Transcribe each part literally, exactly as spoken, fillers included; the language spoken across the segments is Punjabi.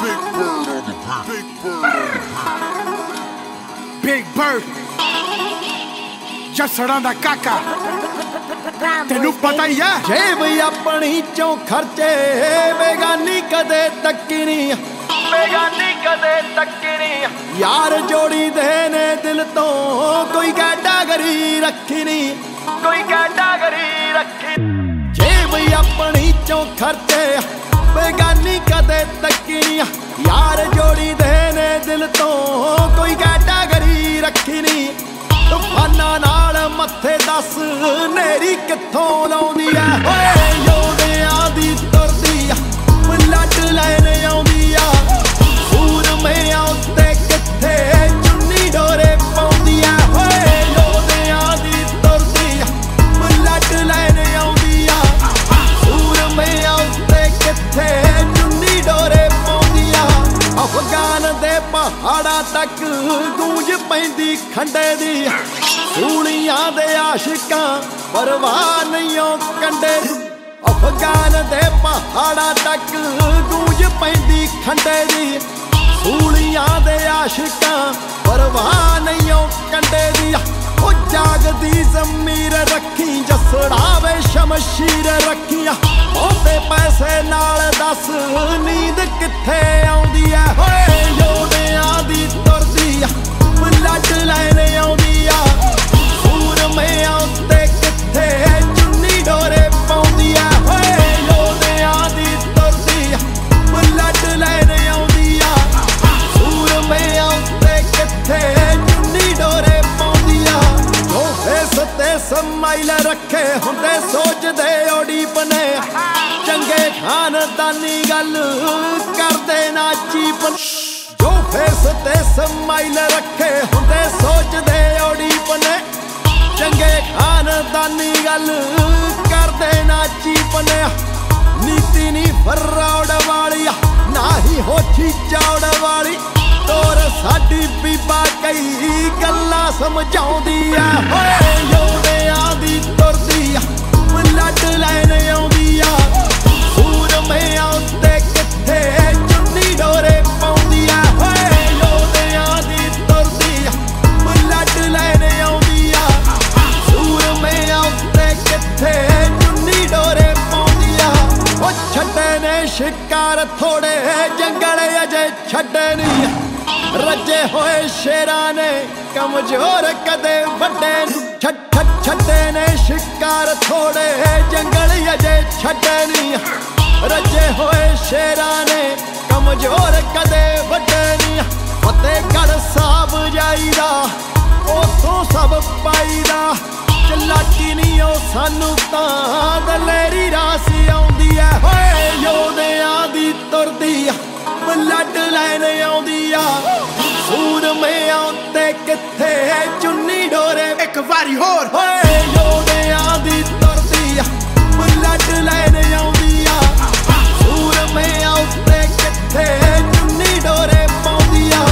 Big Bird ਜਸੜਾਂ ਦਾ ਕਾਕਾ ਤੈਨੂੰ ਪਤਾ ਹੀ ਹੈ ਜੇਬ ਆਪਣੀ ਚੋਂ ਖਰਚੇ ਬੇਗਾਨੀ ਕਦੇ ਤੱਕੀ ਨਹੀਂ ਬੇਗਾਨੀ ਕਦੇ ਤੱਕੀ ਨਹੀਂ ਯਾਰ ਜੋੜੀ ਦੇ ਨੇ ਦਿਲ ਤੋਂ ਕੋਈ ਕੈਟਾਗਰੀ ਰੱਖੀ ਨਹੀਂ ਕੋਈ ਕੈਟਾਗਰੀ ਰੱਖੀ ਜੇਬ ਆਪਣੀ ਚੋਂ ਖਰਚੇ ਬੇਗਾਨੀ ਕਦੇ ਤੱਕੀ ਨਹੀਂ ਯਾਰ ਜੋੜੀ ਦੇ ਨੇ ਦਿਲ ਤੋਂ ਕੋਈ ਕੈਟਾਗਰੀ ਰੱਖੀ ਨਹੀਂ ਤੂਫਾਨਾਂ ਨਾਲ ਮੱਥੇ ਦੱਸ ਨੇਰੀ ਕਿੱਥੋਂ ਲਾਉਂਦੀ ਐ ਓਏ ਯੋਧਿਆਂ ਦੀ ਤੁਰਦੀ ਆ ਲੱਟ ਲੈਣ ਆਉਂਦੀ ਆ ਸੂਰਮਿਆਂ ਉੱਤੇ ਕਿੱਥੇ ਚੁੰਨੀ ਡੋਰੇ ਪਾਉਂਦੀ ਆ ਓਏ ਯੋਧਿਆਂ ਦੀ ਤੁਰਦੀ ਆ ਲੱਟ ਲੈਣ ਆਉਂਦੀ ਆ ਸੂਰਮਿਆਂ ਉੱਤੇ ਕਿੱਥੇ ਚੁੰਨੀ ਡੋਰੇ ਪਾਉਂਦੀ ਆ ਅਫਗਾਨ ਦੇ ਪਹਾੜਾਂ ਤੱਕ ਗੂੰਜ ਪੈਂਦੀ ਖੰਡੇ ਦੀ ਸੂਲੀਆਂ ਦੇ ਆਸ਼ਿਕਾਂ ਪਰਵਾਹ ਨਹੀਂ ਓ ਕੰਡੇ ਅਫਗਾਨ ਦੇ ਪਹਾੜਾਂ ਤੱਕ ਗੂੰਜ ਪੈਂਦੀ ਖੰਡੇ ਦੀ ਸੂਲੀਆਂ ਦੇ ਆਸ਼ਿਕਾਂ ਪਰਵਾਹ ਨਹੀਂ ਓ ਕੰਡੇ ਦੀ ਉਹ ਜਾਗਦੀ ਜ਼ਮੀਰ ਰੱਖੀ ਜਸੜਾਵੇ ਸ਼ਮਸ਼ੀਰ ਰੱਖੀਆਂ ਉਹਦੇ ਪੈਸੇ ਨਾਲ ਦੱਸ ਨੀਂਦ ਕਿੱਥੇ ਆਉਂਦੀ ਐ ਓਏ ਯੋਧਿਆਂ ਦੀ ਤੁਰਦੀ ਆ ਲੱਟ ਲੈਣ ਆਉਂਦੀ ਆ ਸੂਰਮਿਆਂ ਉੱਤੇ ਕਿੱਥੇ ਚੁੰਨੀ ਡੋਰੇ ਪਾਉਂਦੀ ਆ ਓਏ ਯੋਧਿਆਂ ਦੀ ਤੁਰਦੀ ਆ ਲੱਟ ਲੈਣ ਆਉਂਦੀ ਆ ਸੂਰਮਿਆਂ ਉੱਤੇ ਕਿੱਥੇ ਚੁੰਨੀ ਡੋਰੇ ਪਾਉਂਦੀ ਆ ਉਹ ਫੇਸ ਤੇ ਸਮਾਈਲ ਰੱਖੇ ਹੁੰਦੇ ਸੋਚਦੇ ਓਡੀ ਬਨੇ ਚੰਗੇ ਖਾਨਦਾਨੀ ਗੱਲ ਕਰਦੇ ਨਾ ਚੀਪ ਜੋ ਫੇਸ ਤੇ ਸਮਾਈਲ ਰੱਖੇ ਹੁੰਦੇ ਸੋਚਦੇ ਓਡੀ ਬਨੇ ਚੰਗੇ ਖਾਨਦਾਨੀ ਗੱਲ ਕਰਦੇ ਨਾ ਚੀਪ ਨੇ ਨੀਤੀ ਨੀ ਫਰੌੜ ਵਾਲੀ ਨਾ ਹੀ ਹੋਠੀ ਚੌੜ ਵਾਲੀ ਤੋਰ ਸਾਡੀ ਬੀਬਾ ਕਈ ਗੱਲਾਂ ਸਮਝਾਉਂਦੀ ਆ ਓਏ ਯੋਧਿਆਂ ਦੀ ਤੁਰਦੀ ਆ ਲੱਟ ਲੈਣ ਆਉਂਦੀ ਆ ਸੂਰਮਿਆਂ ਉੱਤੇ ਕਿੱਥੇ ਚੁੰਨੀ ਡੋਰੇ ਪਾਉਂਦੀ ਆ ਓਏ ਯੋਧਿਆਂ ਦੀ ਤੁਰਦੀ ਆ ਲੱਟ ਲੈਣ ਆਉਂਦੀ ਆ ਸੂਰਮਿਆਂ ਉੱਤੇ ਕਿੱਥੇ ਚੁੰਨੀ ਡੋਰੇ ਪਾਉਂਦੀ ਆ ਉਹ ਛੱਡੇ ਨੇ ਸ਼ਿਕਾਰ ਥੋੜੇ ਜੰਗਲ ਅਜੇ ਛੱਡੇ ਨਹੀਂ ਰੱਜੇ ਹੋਏ ਸ਼ੇਰਾਂ ਨੇ ਕਮਜ਼ੋਰ ਕਦੇ ਵੱਡੇ ਛੱਡ ਛੱਡ ਛੱਡੇ ਨੇ ਸ਼ਿਕਾਰ ਥੋੜੇ ਜੰਗਲ ਅਜੇ ਛੱਡੇ ਨਹੀਂ ਰੱਜੇ ਹੋਏ ਸ਼ੇਰਾਂ ਨੇ ਕਮਜ਼ੋਰ ਕਦੇ ਵੱਡੇ ਨਹੀਂ ਫਤਿਹਗੜ੍ਹ ਸਾਹਿਬ ਜਾਈਦਾ ਉਥੋਂ ਸਭ ਪਾਈਦਾ ਚਲਾਕੀ ਨਹੀਂ ਉਹ ਸਾਨੂੰ ਤਾਂ ਦਲੇਰੀ ਰਾਸ ਆਉਂਦੀ ਐ ਓਏ ਯੋਧਿਆਂ ਦੀ ਤੁਰਦੀ ਆ ਲੱਟ ਲੈਣ ਆਉਂਦੀ ਆ ਸੂਰਮਿਆਂ ਉੱਤੇ ਕਿੱਥੇ ਚੁੰਨੀ ਡੋਰੇ ਇੱਕ ਵਾਰੀ ਹੋਰ ਓਏ ਯੋਧਿਆਂ ਦੀ ਤੁਰਦੀ ਆ ਲੱਟ ਲੈਣ ਆਉਂਦੀ ਆ ਸੂਰਮਿਆਂ ਉੱਤੇ ਕਿੱਥੇ ਚੁੰਨੀ ਡੋਰੇ ਪਾਉਂਦੀ ਆ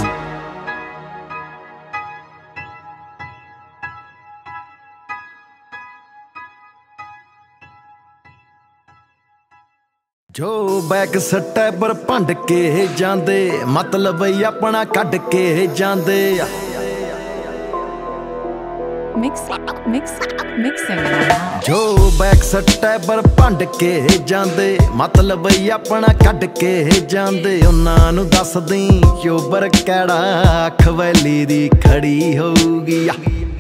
ਜੋ ਬੈਕ ਸਟੈਪਰ ਭੰਡ ਕੇ ਜਾਂਦੇ ਮਤਲਬ ਆਪਣਾ ਕੱਢ ਕੇ ਜਾਂਦੇ ਆ ਮਿਕਸ ਮਿਕਸ ਮਿਕਸਿੰਗ ਜੋ ਬੈਕ ਸਟੈਪਰ ਭੰਡ ਕੇ ਜਾਂਦੇ ਮਤਲਬ ਆਪਣਾ ਕੱਢ ਕੇ ਜਾਂਦੇ ਉਹਨਾਂ ਨੂੰ ਦੱਸਦੀ ਚੋਬਰ ਕਿਹੜਾ ਖਵੈਲੀ ਦੀ ਖੜੀ ਹੋਊਗੀ